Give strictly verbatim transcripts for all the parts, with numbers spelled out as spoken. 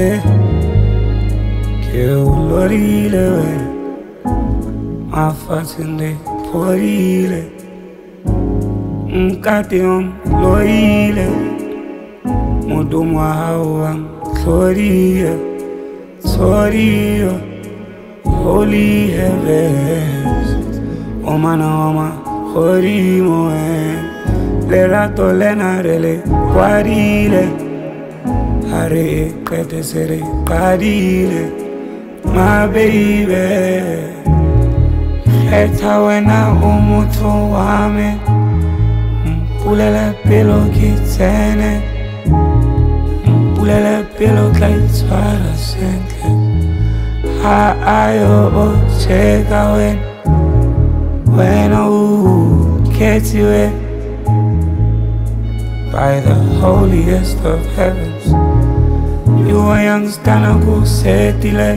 Ke o lorile we mafatsheng phorile nkate o lorile modumo wa hao wa hlodile sorry holy heavens o mana wa ma hodimo lerato lena rele kwarile hare kete sere kadile my baby eta wena o motho wa me pulela pelo kitsene pulela pelo tla itshwara sentle ha ayo o cheka wena wena o ketiwe by the holiest of heavens you are young stana go setile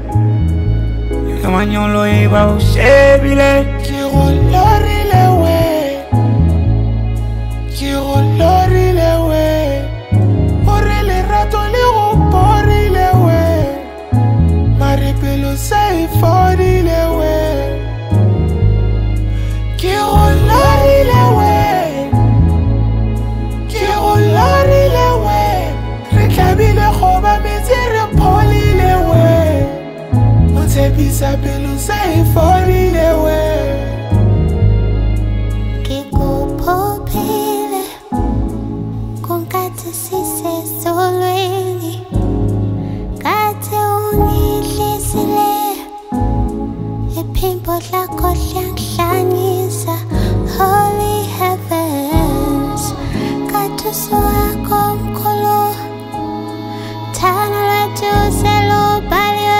Emmanuel iba o shebile Kiro lorile we Kiro lorile we Ore le rato le go porile we Maripelo say forile we Kiro lorile we Kiro lorile we Re tlabile goba metsi re polile we Tshepisa pelo sa e forile we Ke kuphophile konkathi sisesolweni Kathi ungihlisile iphimbo lakho liyangihlanyisa Holy heavens Kathi uswakho mkhulu Thana lwethu selubhaliwe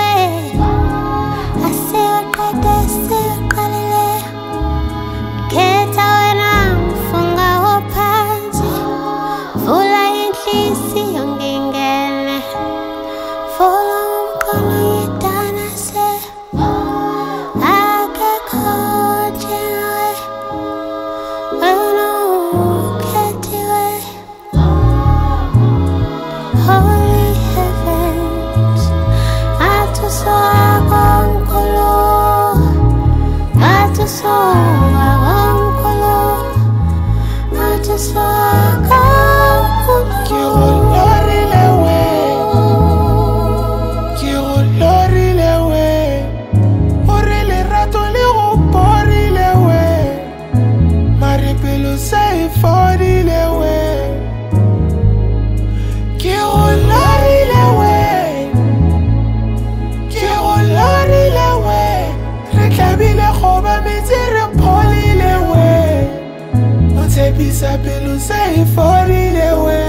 Tshepisa pelo sa e forile we